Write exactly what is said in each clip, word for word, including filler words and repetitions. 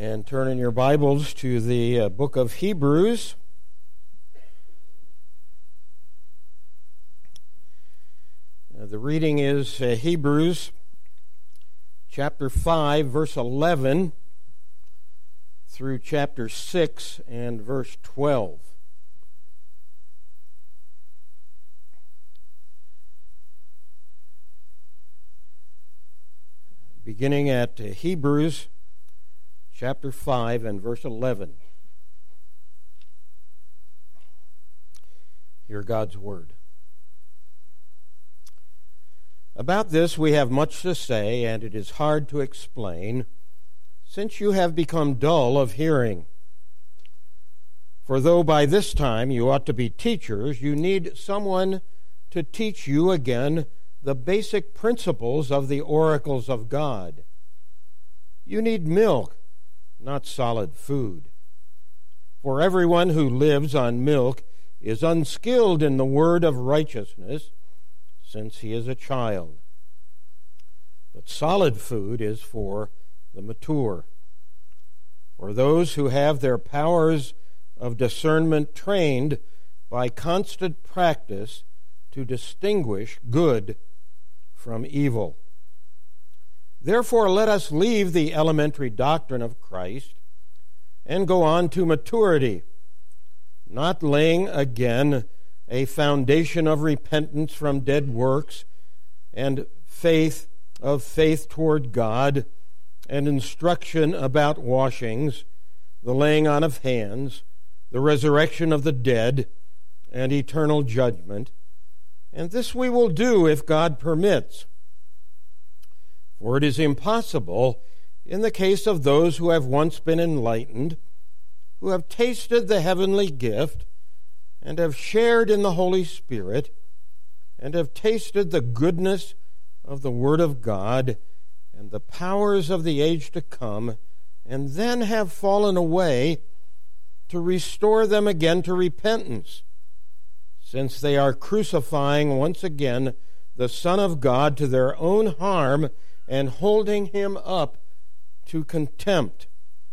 And turn in your Bibles to the uh, book of Hebrews. Uh, the reading is uh, Hebrews chapter five, verse eleven through chapter six and verse twelve. Beginning at uh, Hebrews chapter five and verse eleven. Hear God's word. About this we have much to say, and it is hard to explain, since you have become dull of hearing. For though by this time you ought to be teachers, you need someone to teach you again the basic principles of the oracles of God. You need milk, not solid food. For everyone who lives on milk is unskilled in the word of righteousness, since he is a child. But solid food is for the mature, for those who have their powers of discernment trained by constant practice to distinguish good from evil. Therefore, let us leave the elementary doctrine of Christ and go on to maturity, not laying again a foundation of repentance from dead works and faith of faith toward God and instruction about washings, the laying on of hands, the resurrection of the dead, and eternal judgment. And this we will do if God permits. For it is impossible, in the case of those who have once been enlightened, who have tasted the heavenly gift, and have shared in the Holy Spirit, and have tasted the goodness of the Word of God, and the powers of the age to come, and then have fallen away, to restore them again to repentance, since they are crucifying once again the Son of God to their own harm, and holding him up to contempt.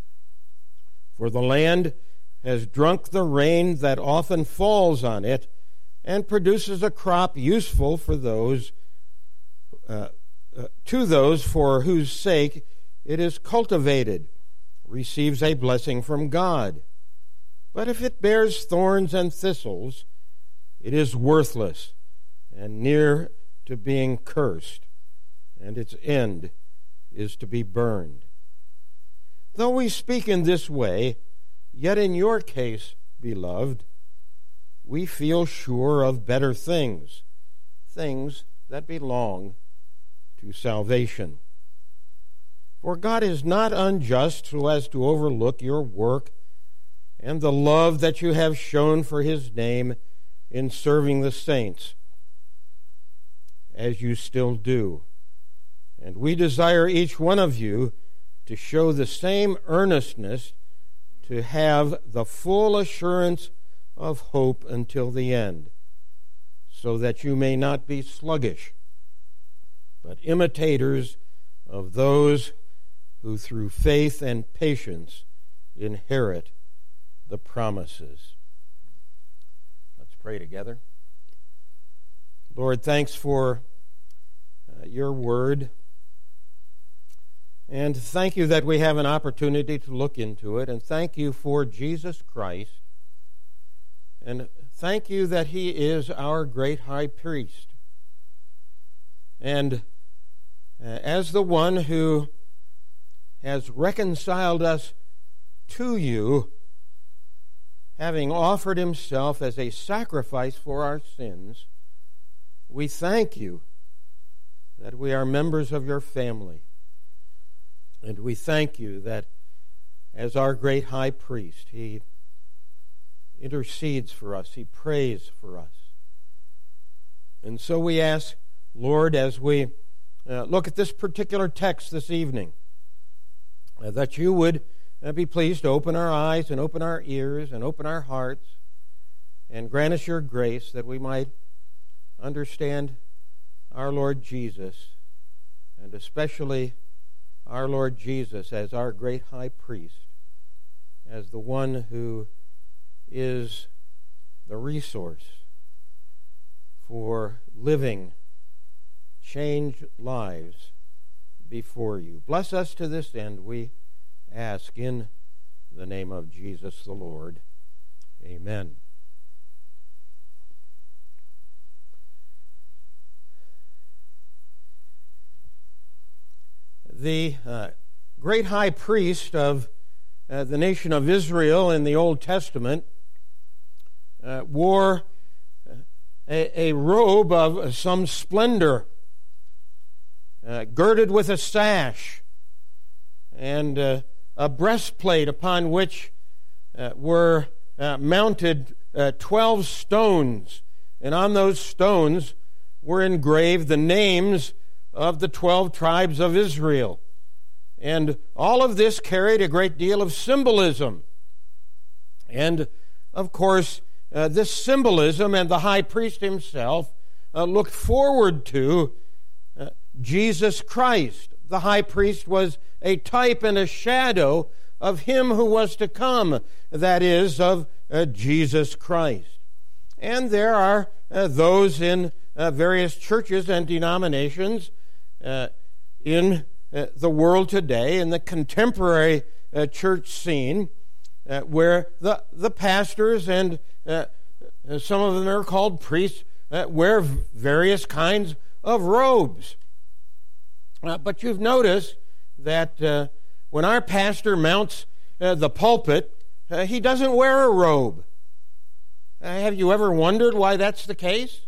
For the land has drunk the rain that often falls on it, and produces a crop useful for those uh, uh, to those for whose sake it is cultivated, receives a blessing from God. But if it bears thorns and thistles, it is worthless and near to being cursed, and its end is to be burned. Though we speak in this way, yet in your case, beloved, we feel sure of better things, things that belong to salvation. For God is not unjust so as to overlook your work and the love that you have shown for his name in serving the saints, as you still do. And we desire each one of you to show the same earnestness, to have the full assurance of hope until the end, so that you may not be sluggish, but imitators of those who through faith and patience inherit the promises. Let's pray together. Lord, thanks for uh, your word. And thank you that we have an opportunity to look into it. And thank you for Jesus Christ. And thank you that he is our great high priest. And uh, as the one who has reconciled us to you, having offered himself as a sacrifice for our sins, we thank you that we are members of your family. And we thank you that as our great high priest, he intercedes for us, he prays for us. And so we ask, Lord, as we uh, look at this particular text this evening, uh, that you would uh, be pleased to open our eyes and open our ears and open our hearts and grant us your grace that we might understand our Lord Jesus, and especially our Lord Jesus as our great high priest, as the one who is the resource for living changed lives before you. Bless us to this end, we ask in the name of Jesus the Lord. Amen. The uh, great high priest of uh, the nation of Israel in the Old Testament uh, wore a, a robe of some splendor, uh, girded with a sash, and uh, a breastplate upon which uh, were uh, mounted uh, twelve stones, and on those stones were engraved the names of the twelve tribes of Israel. And all of this carried a great deal of symbolism. And, of course, uh, this symbolism and the high priest himself uh, looked forward to uh, Jesus Christ. The high priest was a type and a shadow of him who was to come, that is, of uh, Jesus Christ. And there are uh, those in uh, various churches and denominations Uh, in uh, the world today, in the contemporary uh, church scene, uh, where the, the pastors and uh, some of them are called priests, uh, wear various kinds of robes. Uh, but you've noticed that uh, when our pastor mounts uh, the pulpit, uh, he doesn't wear a robe. Uh, have you ever wondered why that's the case?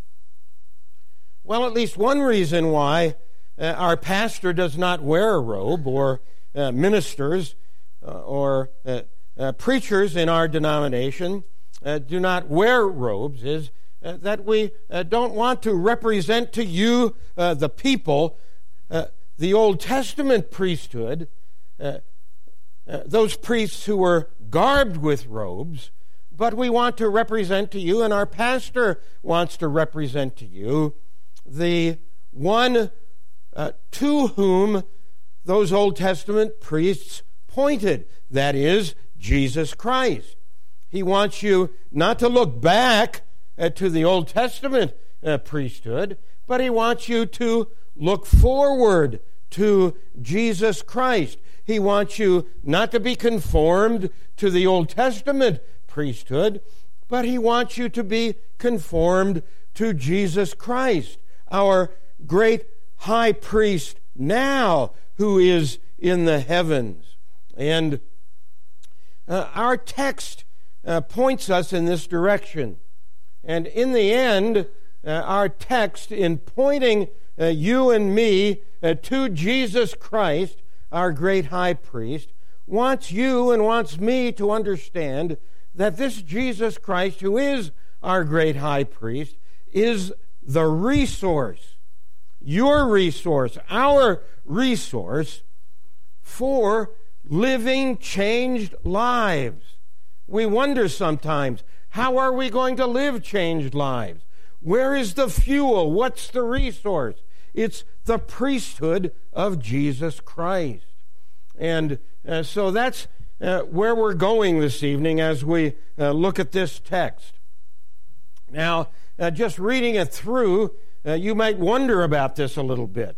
Well, at least one reason why Uh, our pastor does not wear a robe, or uh, ministers uh, or uh, uh, preachers in our denomination uh, do not wear robes, is uh, that we uh, don't want to represent to you, uh, the people, uh, the Old Testament priesthood, uh, uh, those priests who were garbed with robes, but we want to represent to you, and our pastor wants to represent to you, the one Uh, to whom those Old Testament priests pointed, that is, Jesus Christ. He wants you not to look back uh, to the Old Testament uh, priesthood, but he wants you to look forward to Jesus Christ. He wants you not to be conformed to the Old Testament priesthood, but he wants you to be conformed to Jesus Christ, our great high priest now, who is in the heavens. And uh, our text uh, points us in this direction. And in the end, uh, our text, in pointing uh, you and me uh, to Jesus Christ, our great high priest, wants you and wants me to understand that this Jesus Christ, who is our great high priest, is the resource, your resource, our resource for living changed lives. We wonder sometimes, how are we going to live changed lives? Where is the fuel? What's the resource? It's the priesthood of Jesus Christ. And uh, so that's uh, where we're going this evening as we uh, look at this text. Now, uh, just reading it through, Uh, you might wonder about this a little bit,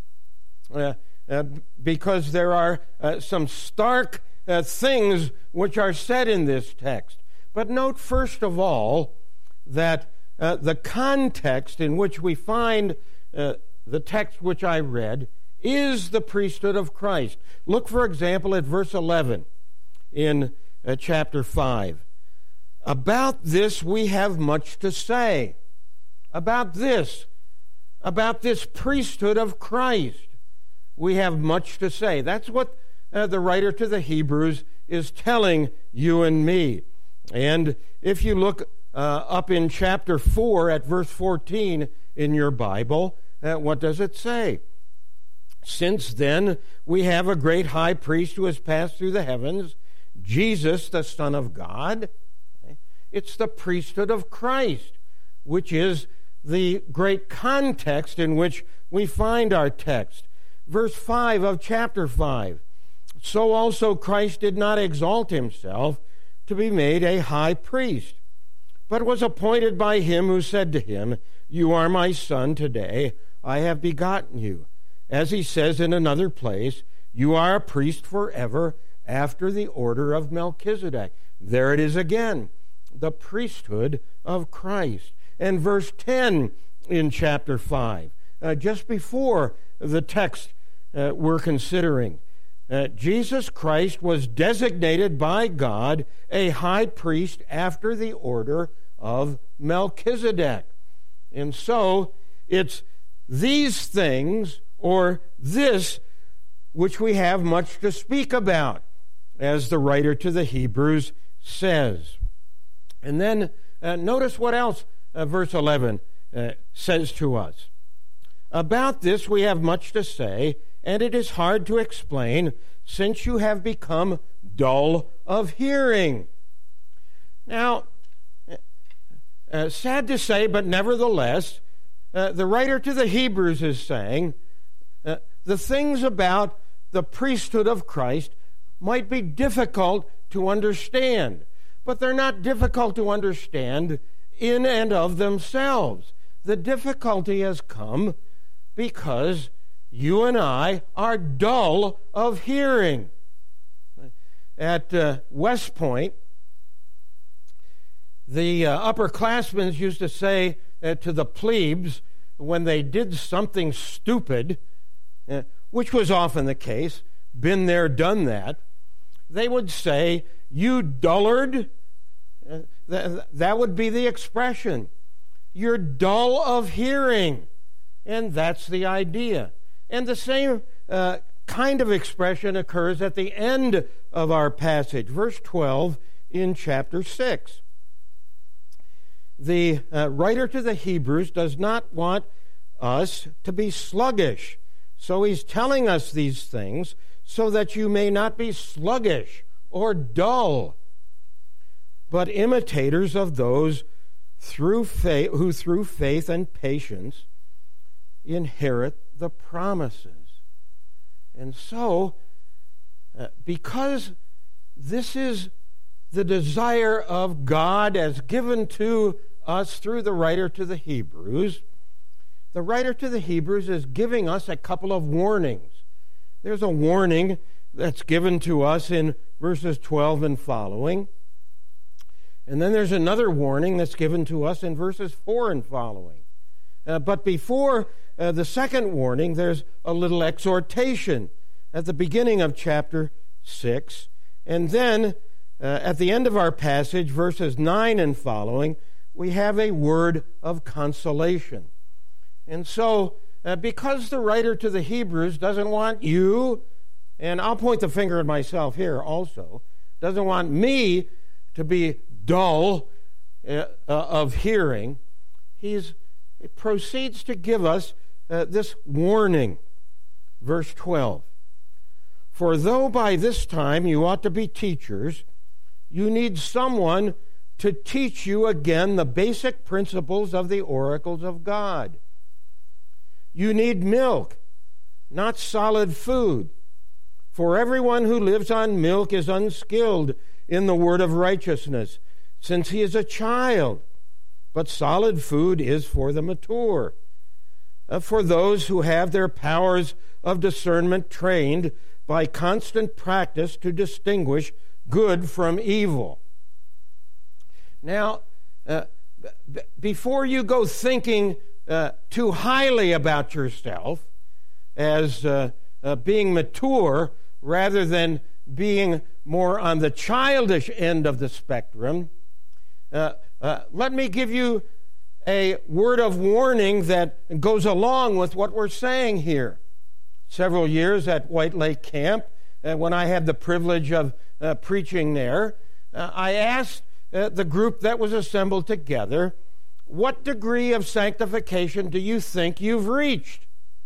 uh, uh, because there are uh, some stark uh, things which are said in this text. But note first of all that uh, the context in which we find uh, the text which I read is the priesthood of Christ. Look, for example, at verse eleven in uh, chapter five. About this we have much to say. About this, about this priesthood of Christ, we have much to say. That's what uh, the writer to the Hebrews is telling you and me. And if you look uh, up in chapter four at verse fourteen in your Bible, uh, what does it say? Since then we have a great high priest who has passed through the heavens, Jesus, the Son of God. It's the priesthood of Christ, which is the great context in which we find our text. verse five of chapter five. So also Christ did not exalt himself to be made a high priest, but was appointed by him who said to him, You are my son, today I have begotten you. As he says in another place, You are a priest forever after the order of Melchizedek. There it is again, the priesthood of Christ. And verse ten in chapter five, uh, just before the text uh, we're considering, uh, Jesus Christ was designated by God a high priest after the order of Melchizedek. And so it's these things, or this, which we have much to speak about, as the writer to the Hebrews says. And then uh, notice what else uh, verse eleven uh, says to us. About this we have much to say, and it is hard to explain, since you have become dull of hearing. Now, uh, sad to say, but nevertheless, uh, the writer to the Hebrews is saying uh, the things about the priesthood of Christ might be difficult to understand, but they're not difficult to understand in and of themselves. The difficulty has come because you and I are dull of hearing. At uh, West Point, the uh, upperclassmen used to say uh, to the plebes when they did something stupid, uh, which was often the case, been there, done that, they would say, You dullard. Uh, th- that would be the expression. You're dull of hearing. And that's the idea. And the same uh, kind of expression occurs at the end of our passage, verse twelve in chapter six. The uh, writer to the Hebrews does not want us to be sluggish. So he's telling us these things so that you may not be sluggish or dull, but imitators of those through faith, who through faith and patience inherit the promises. And so, uh, because this is the desire of God as given to us through the writer to the Hebrews, the writer to the Hebrews is giving us a couple of warnings. There's a warning that's given to us in verses twelve and following. And then there's another warning that's given to us in verses four and following. Uh, but before uh, the second warning, there's a little exhortation at the beginning of chapter six. And then uh, at the end of our passage, verses nine and following, we have a word of consolation. And so, uh, because the writer to the Hebrews doesn't want you, and I'll point the finger at myself here also, doesn't want me to be dull uh, uh, of hearing, he's, he proceeds to give us uh, this warning. Verse twelve. For though by this time you ought to be teachers, you need someone to teach you again the basic principles of the oracles of God. You need milk, not solid food. For everyone who lives on milk is unskilled in the word of righteousness, since he is a child. But solid food is for the mature, uh, for those who have their powers of discernment trained by constant practice to distinguish good from evil. Now, uh, b- before you go thinking uh, too highly about yourself as uh, uh, being mature rather than being more on the childish end of the spectrum, uh, uh, let me give you a word of warning that goes along with what we're saying here. Several years at White Lake Camp, uh, when I had the privilege of uh, preaching there, uh, I asked uh, the group that was assembled together, what degree of sanctification do you think you've reached?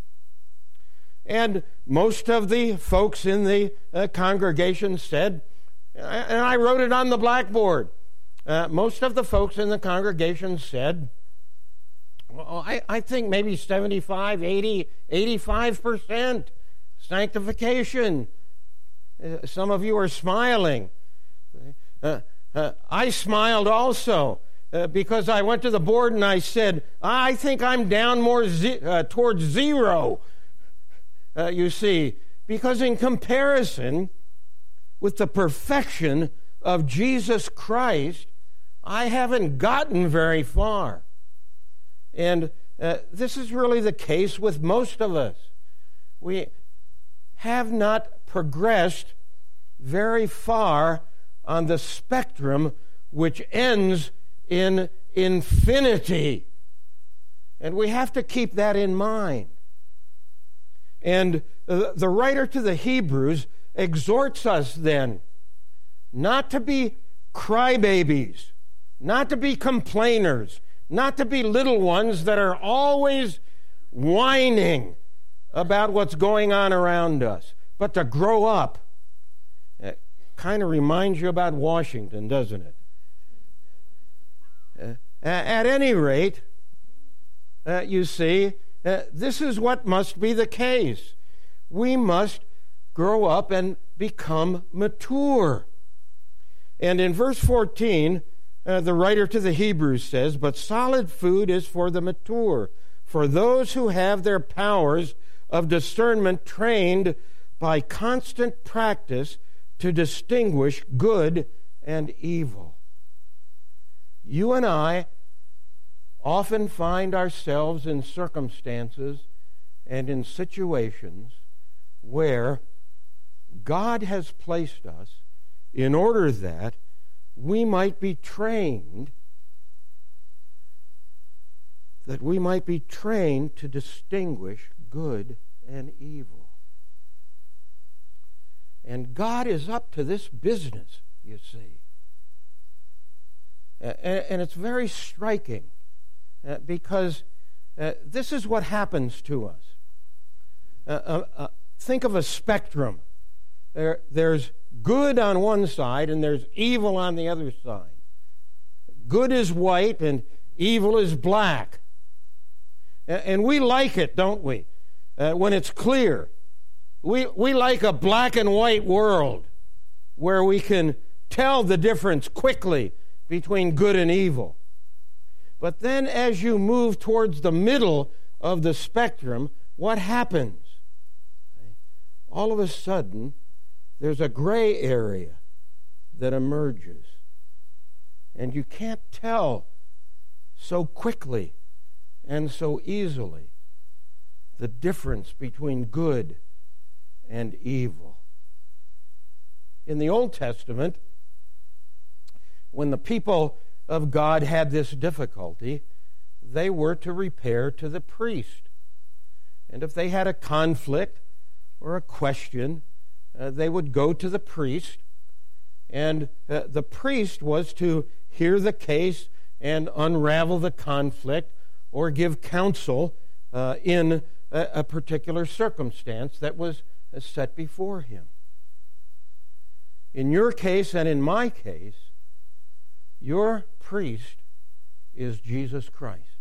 And most of the folks in the uh, congregation said, and I wrote it on the blackboard, uh, most of the folks in the congregation said, well, I, I think maybe seventy-five, eighty, eighty-five percent Sanctification. Uh, some of you are smiling. Uh, uh, I smiled also uh, because I went to the board and I said, I think I'm down more ze- uh, towards zero, uh, you see, because in comparison with the perfection of Jesus Christ, I haven't gotten very far. And uh, this is really the case with most of us. We have not progressed very far on the spectrum which ends in infinity. And we have to keep that in mind. And uh, the writer to the Hebrews exhorts us then not to be crybabies, not to be complainers, not to be little ones that are always whining about what's going on around us, but to grow up. It kind of reminds you about Washington, doesn't it? Uh, at any rate, uh, you see, uh, this is what must be the case. We must grow up and become mature. And in verse fourteen, uh, the writer to the Hebrews says, "But solid food is for the mature, for those who have their powers of discernment trained by constant practice to distinguish good and evil." You and I often find ourselves in circumstances and in situations where God has placed us in order that we might be trained, that we might be trained to distinguish good and evil. And God is up to this business, you see. And it's very striking because this is what happens to us. Uh, uh, uh, think of a spectrum. There, there's good on one side and there's evil on the other side. Good is white and evil is black. And we like it, don't we? Uh, when it's clear. We, we like a black and white world where we can tell the difference quickly between good and evil. But then as you move towards the middle of the spectrum, what happens? All of a sudden, there's a gray area that emerges. And you can't tell so quickly and so easily the difference between good and evil. In the Old Testament, when the people of God had this difficulty, they were to repair to the priest. And if they had a conflict or a question, uh, they would go to the priest, and uh, the priest was to hear the case and unravel the conflict or give counsel uh, in a, a particular circumstance that was uh, set before him. In your case and in my case, your priest is Jesus Christ.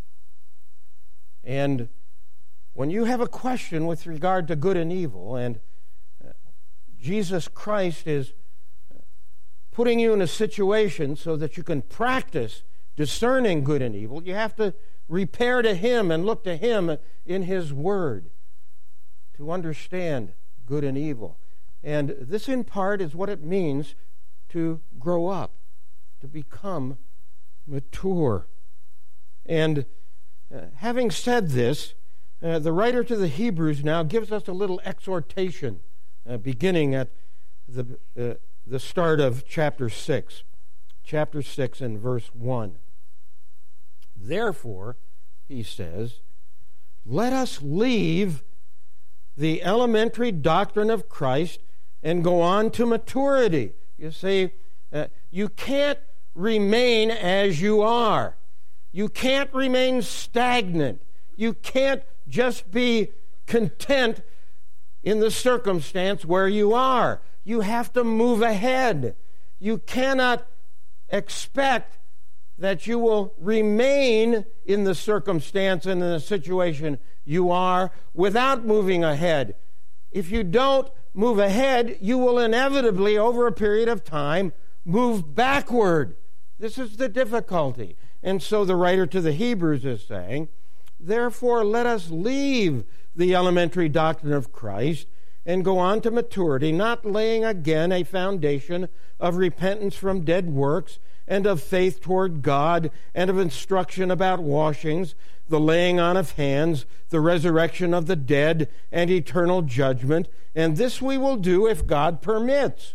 And when you have a question with regard to good and evil, and uh, Jesus Christ is putting you in a situation so that you can practice discerning good and evil, you have to repair to Him and look to Him in His Word to understand good and evil. And this, in part, is what it means to grow up, to become mature. And uh, having said this, uh, the writer to the Hebrews now gives us a little exhortation, uh, beginning at the uh, the start of chapter six, chapter six and verse one. Therefore, he says, let us leave the elementary doctrine of Christ and go on to maturity. You see, uh, you can't remain as you are. You can't remain stagnant. You can't just be content in the circumstance where you are. You have to move ahead. You cannot expect that you will remain in the circumstance and in the situation you are without moving ahead. if you don't move ahead, you will inevitably, over a period of time, move backward. This is the difficulty. And so the writer to the Hebrews is saying, therefore, let us leave the elementary doctrine of Christ and go on to maturity, not laying again a foundation of repentance from dead works and of faith toward God and of instruction about washings, the laying on of hands, the resurrection of the dead, and eternal judgment. And this we will do if God permits.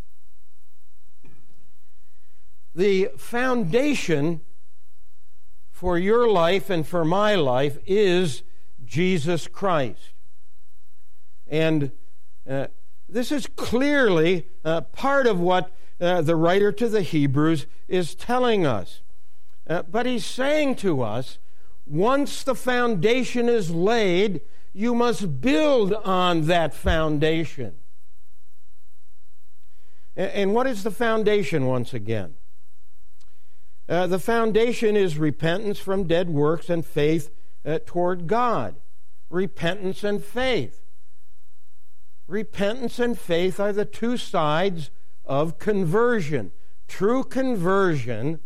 The foundation for your life and for my life is Jesus Christ. And uh, this is clearly uh, part of what uh, the writer to the Hebrews is telling us. Uh, but he's saying to us, once the foundation is laid, you must build on that foundation. And, and what is the foundation once again? Uh, the foundation is repentance from dead works and faith uh, toward God. Repentance and faith. Repentance and faith are the two sides of conversion. True conversion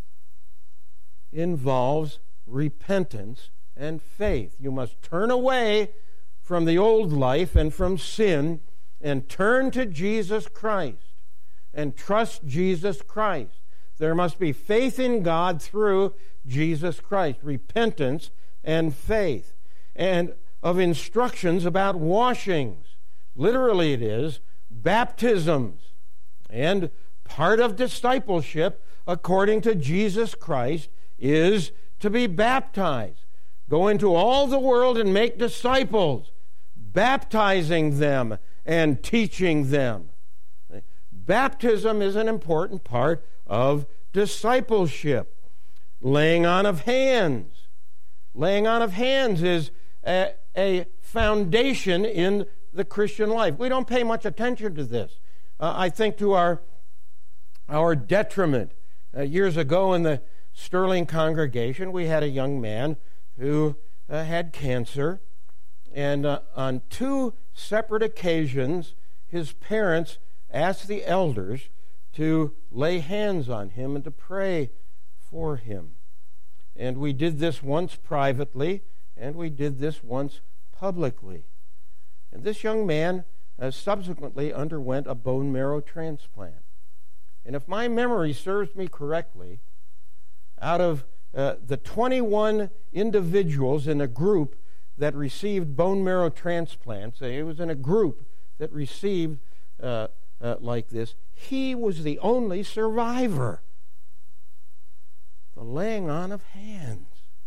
involves repentance and faith. You must turn away from the old life and from sin and turn to Jesus Christ and trust Jesus Christ. There must be faith in God through Jesus Christ, repentance and faith, and of instructions about washings. Literally it is baptisms. And part of discipleship, according to Jesus Christ, is to be baptized. Go into all the world and make disciples, baptizing them and teaching them. Baptism is an important part of discipleship. Laying on of hands. Laying on of hands is a, a foundation in the Christian life. We don't pay much attention to this. Uh, I think to our, our detriment. Uh, years ago in the Sterling congregation, we had a young man who uh, had cancer, and uh, on two separate occasions, his parents asked the elders to lay hands on him and to pray for him. And we did this once privately, and we did this once publicly. And this young man uh, subsequently underwent a bone marrow transplant. And if my memory serves me correctly, out of uh, the twenty-one individuals in a group that received bone marrow transplants, it was in a group that received uh, uh, like this, he was the only survivor. The laying on of hands.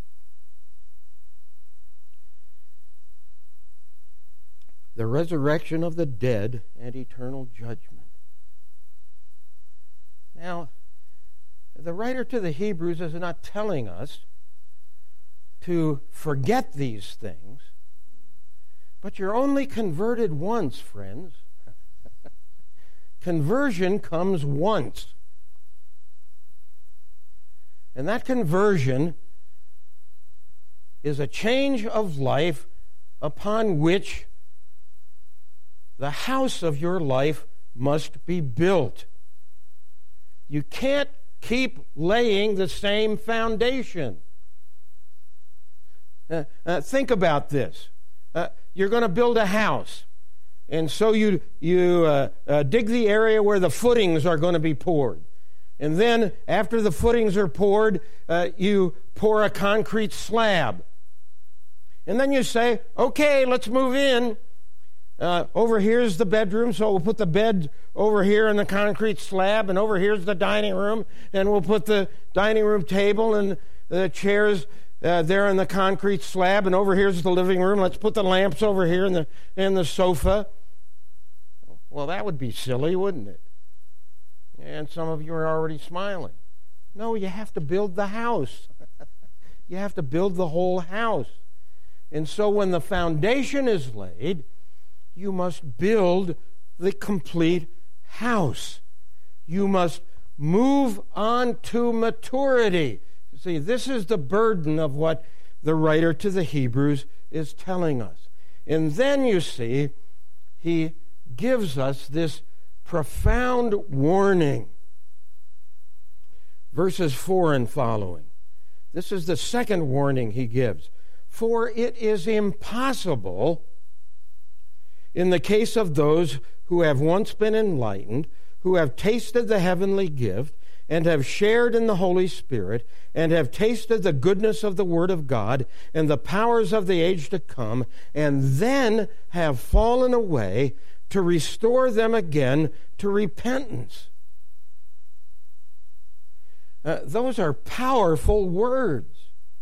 The resurrection of the dead and eternal judgment. Now, the writer to the Hebrews is not telling us to forget these things, but you're only converted once, friends. Conversion comes once. And that conversion is a change of life upon which the house of your life must be built. You can't keep laying the same foundation. Uh, uh, think about this. Uh, you're going to build a house. And so you, you uh, uh, dig the area where the footings are going to be poured. And then after the footings are poured, uh, you pour a concrete slab. And then you say, okay, let's move in. Uh, over here's the bedroom, so we'll put the bed over here in the concrete slab, and over here's the dining room, and we'll put the dining room table and the chairs uh, there in the concrete slab, and over here's the living room. Let's put the lamps over here in the in the sofa. Well, that would be silly, wouldn't it? And some of you are already smiling. No, you have to build the house. You have to build the whole house. And so when the foundation is laid, you must build the complete house. You must move on to maturity. See, this is the burden of what the writer to the Hebrews is telling us. And then you see, he gives us this profound warning. Verses four and following. This is the second warning he gives. For it is impossible, in the case of those who have once been enlightened, who have tasted the heavenly gift, and have shared in the Holy Spirit, and have tasted the goodness of the Word of God, and the powers of the age to come, and then have fallen away, to restore them again to repentance. Uh, those are powerful words.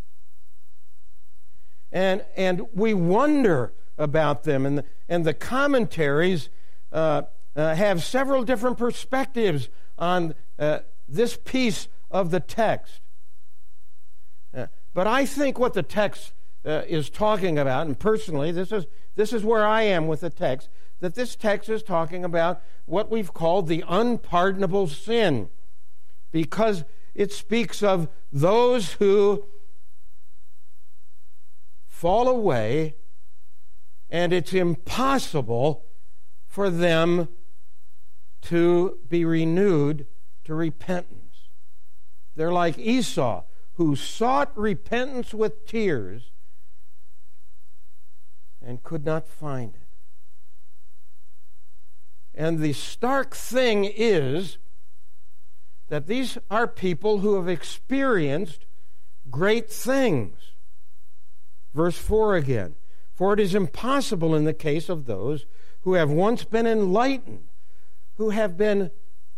And and we wonder about them. And the, and the commentaries uh, uh, have several different perspectives on uh, this piece of the text. Uh, but I think what the text uh, is talking about, and personally, this is this is where I am with the text, that this text is talking about what we've called the unpardonable sin, because it speaks of those who fall away, and it's impossible for them to be renewed to repentance. They're like Esau, who sought repentance with tears and could not find it. And the stark thing is that these are people who have experienced great things. Verse four again. For it is impossible in the case of those who have once been enlightened, who have been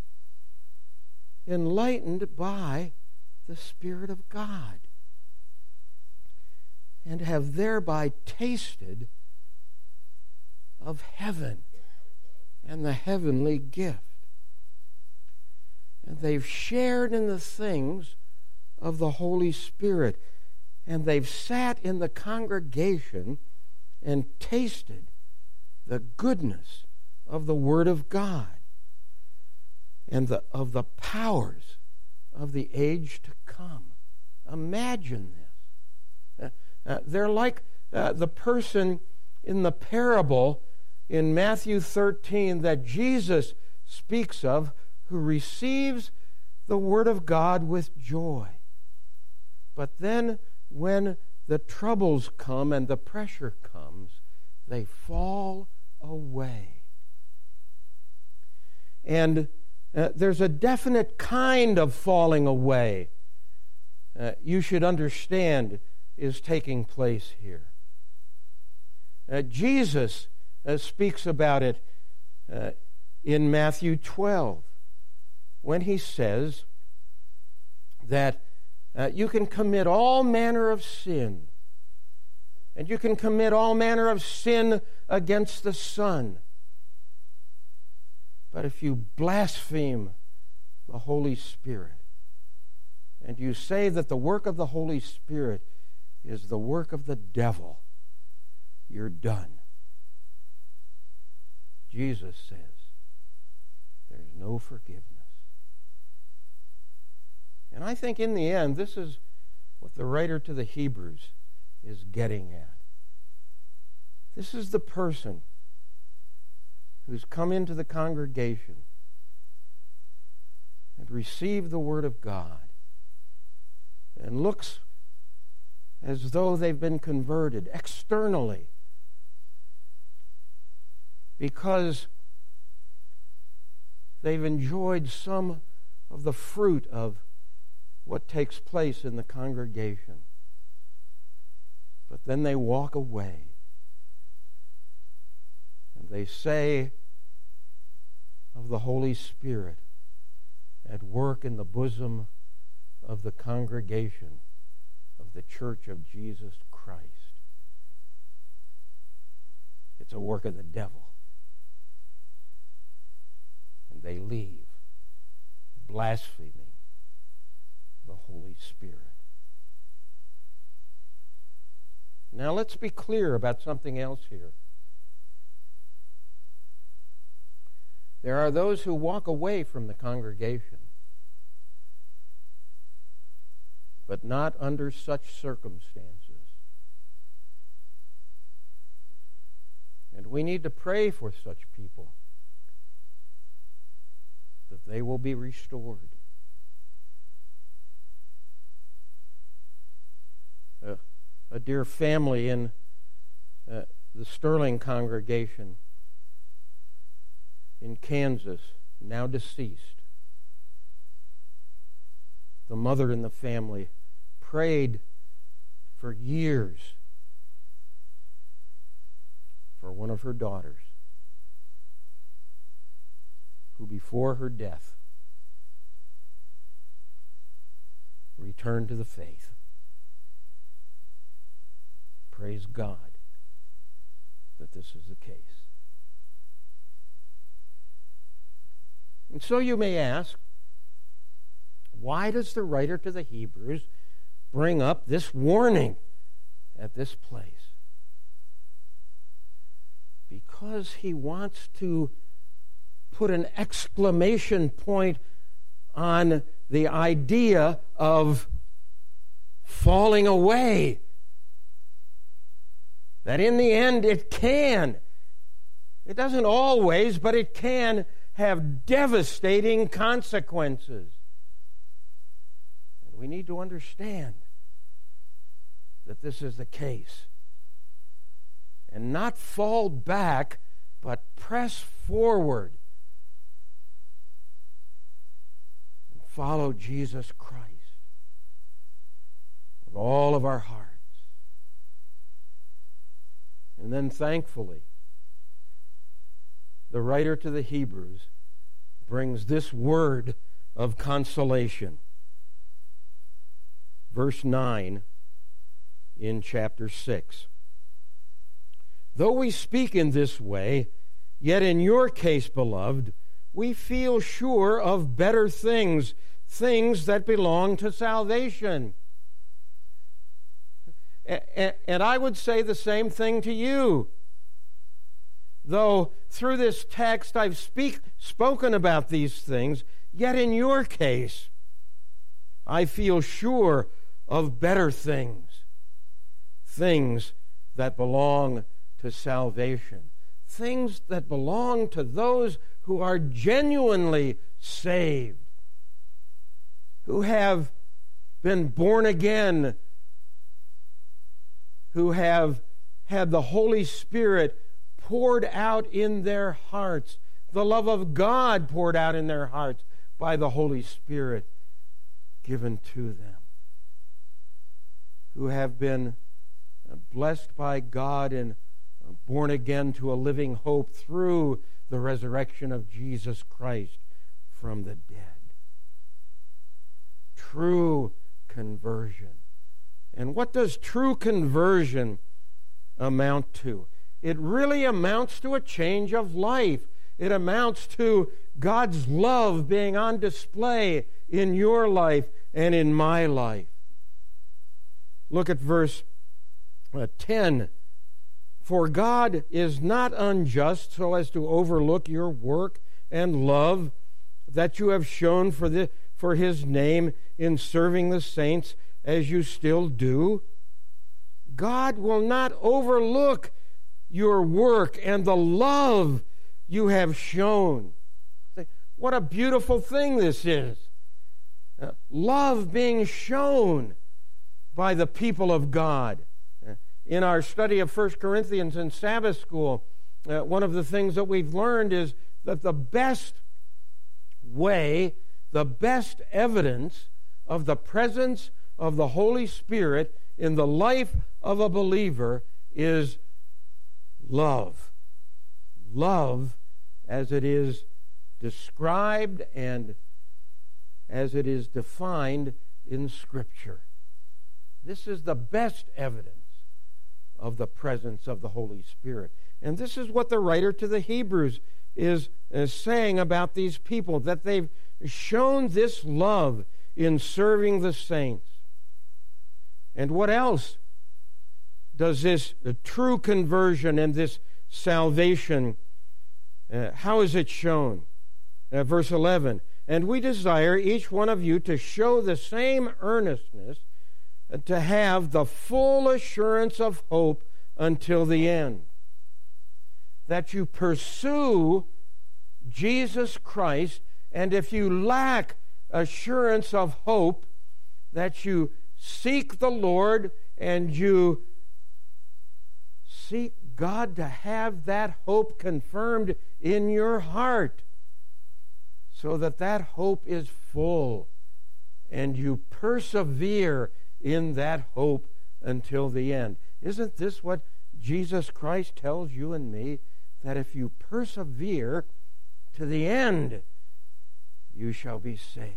enlightened by the Spirit of God, and have thereby tasted of heaven and the heavenly gift. And they've shared in the things of the Holy Spirit, and they've sat in the congregation and tasted the goodness of the Word of God and the, of the powers of the age to come. Imagine this. Uh, uh, they're like uh, the person in the parable in Matthew thirteen that Jesus speaks of, who receives the Word of God with joy. But then when the troubles come and the pressure comes, they fall away. And uh, there's a definite kind of falling away uh, you should understand is taking place here. Uh, Jesus uh, speaks about it uh, in Matthew twelve, when he says that Uh, you can commit all manner of sin, and you can commit all manner of sin against the Son. But if you blaspheme the Holy Spirit, and you say that the work of the Holy Spirit is the work of the devil, you're done. Jesus says there's no forgiveness. And I think in the end, this is what the writer to the Hebrews is getting at. This is the person who's come into the congregation and received the Word of God and looks as though they've been converted externally because they've enjoyed some of the fruit of what takes place in the congregation. But then they walk away and they say of the Holy Spirit at work in the bosom of the congregation of the Church of Jesus Christ. It's a work of the devil. And they leave, blaspheming the Holy Spirit. Now let's be clear about something else here. There are those who walk away from the congregation, but not under such circumstances. And we need to pray for such people, that they will be restored. Uh, a dear family in uh, the Sterling congregation in Kansas, now deceased. The mother in the family prayed for years for one of her daughters, who before her death returned to the faith. Praise God that this is the case. And so you may ask, why does the writer to the Hebrews bring up this warning at this place? Because he wants to put an exclamation point on the idea of falling away. That in the end it can. It doesn't always, but it can have devastating consequences. And we need to understand that this is the case. And not fall back, but press forward and follow Jesus Christ with all of our hearts. And then thankfully, the writer to the Hebrews brings this word of consolation. Verse nine in chapter six. Though we speak in this way, yet in your case, beloved, we feel sure of better things, things that belong to salvation. And I would say the same thing to you. Though through this text I've speak, spoken about these things, yet in your case, I feel sure of better things, things that belong to salvation, things that belong to those who are genuinely saved, who have been born again, who have had the Holy Spirit poured out in their hearts, the love of God poured out in their hearts by the Holy Spirit given to them, who have been blessed by God and born again to a living hope through the resurrection of Jesus Christ from the dead. True conversion. And what does true conversion amount to? It really amounts to a change of life. It amounts to God's love being on display in your life and in my life. Look at verse uh, ten. For God is not unjust so as to overlook your work and love that you have shown for the for his name in serving the saints as you still do. God will not overlook your work and the love you have shown. What a beautiful thing this is. Uh, love being shown by the people of God. Uh, in our study of First Corinthians in Sabbath school, uh, one of the things that we've learned is that the best way, the best evidence of the presence of the Holy Spirit in the life of a believer is love. Love as it is described and as it is defined in Scripture. This is the best evidence of the presence of the Holy Spirit. And this is what the writer to the Hebrews is, is saying about these people, that they've shown this love in serving the saints. And what else does this true conversion and this salvation, uh, how is it shown? Uh, verse eleven, and we desire each one of you to show the same earnestness, uh, to have the full assurance of hope until the end. that you pursue Jesus Christ, and if you lack assurance of hope, that you seek the Lord and you seek God to have that hope confirmed in your heart, so that that hope is full and you persevere in that hope until the end. Isn't this what Jesus Christ tells you and me? That if you persevere to the end, you shall be saved.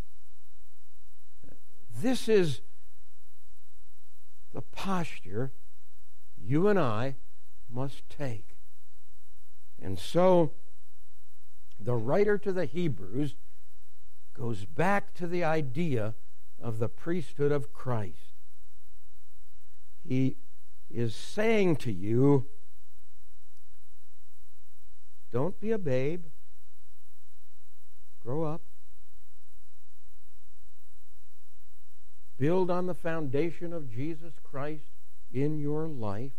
This is the posture you and I must take. And so, the writer to the Hebrews goes back to the idea of the priesthood of Christ. He is saying to you, don't be a babe. Grow up. Build on the foundation of Jesus Christ in your life.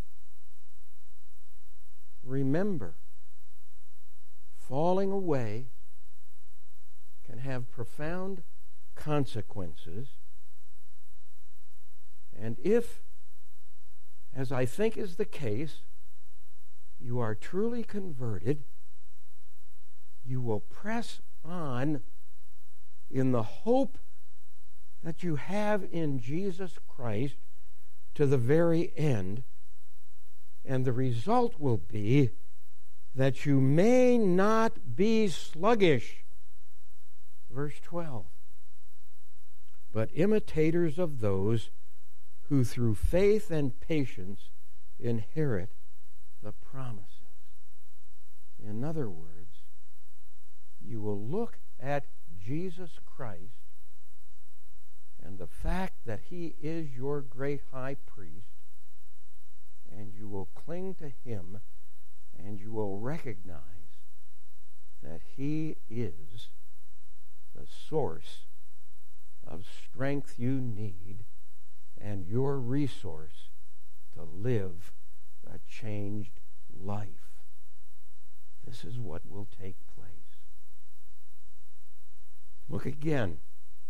Remember, falling away can have profound consequences. And if, as I think is the case, you are truly converted, you will press on in the hope that you have in Jesus Christ to the very end, and the result will be that you may not be sluggish. Verse twelve. But imitators of those who through faith and patience inherit the promises. In other words, you will look at Jesus Christ and the fact that he is your great high priest, and you will cling to him, and you will recognize that he is the source of strength you need and your resource to live a changed life. This is what will take place. Look again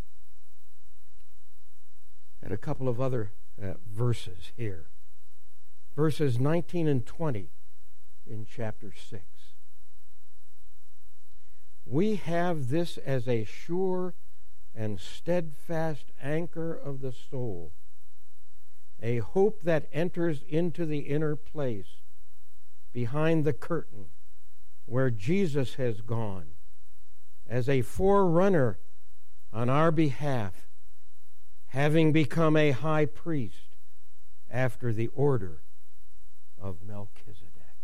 at a couple of other uh, verses here. Verses nineteen and twenty in chapter six. We have this as a sure and steadfast anchor of the soul, a hope that enters into the inner place, behind the curtain, where Jesus has gone, as a forerunner on our behalf, having become a high priest after the order of Melchizedek.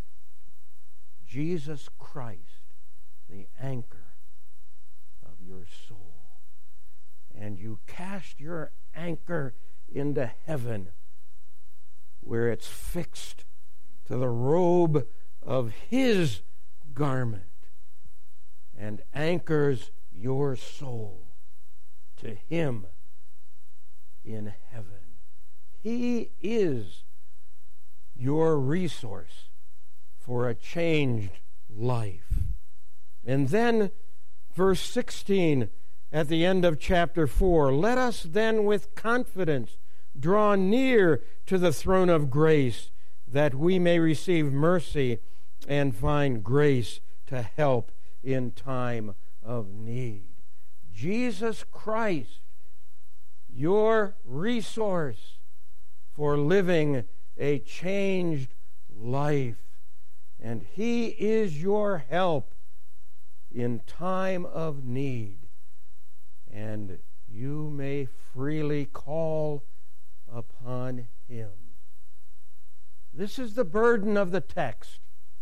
Jesus Christ, the anchor of your soul. And you cast your anchor into heaven, where it's fixed to the robe of his garment and anchors your soul to him in heaven. He is your resource for a changed life. And then verse sixteen at the end of chapter four, let us then with confidence draw near to the throne of grace, that we may receive mercy and find grace to help in time of need. Jesus Christ, your resource for living a changed life. And he is your help in time of need. And you may freely call upon him. This is the burden of the text.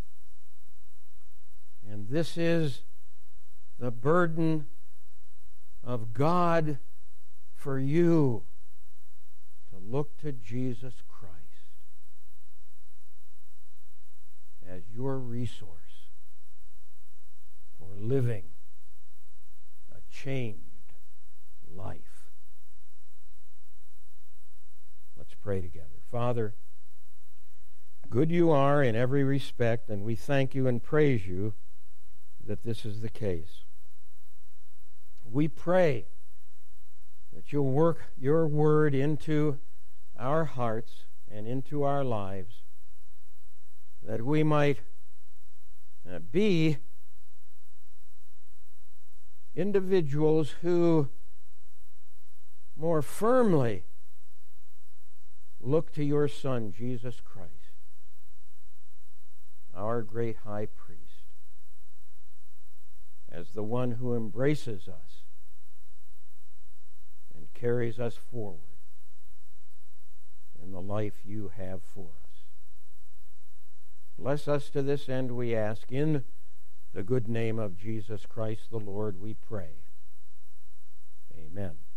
And this is the burden of God for you, to look to Jesus Christ as your resource for living a changed life. Let's pray together. Father, good you are in every respect, and we thank you and praise you that this is the case. We pray that you'll work your word into our hearts and into our lives, that we might uh, be individuals who more firmly look to your Son, Jesus Christ, our great high priest, as the one who embraces us and carries us forward in the life you have for us. Bless us to this end, we ask. In the good name of Jesus Christ the Lord, we pray. Amen.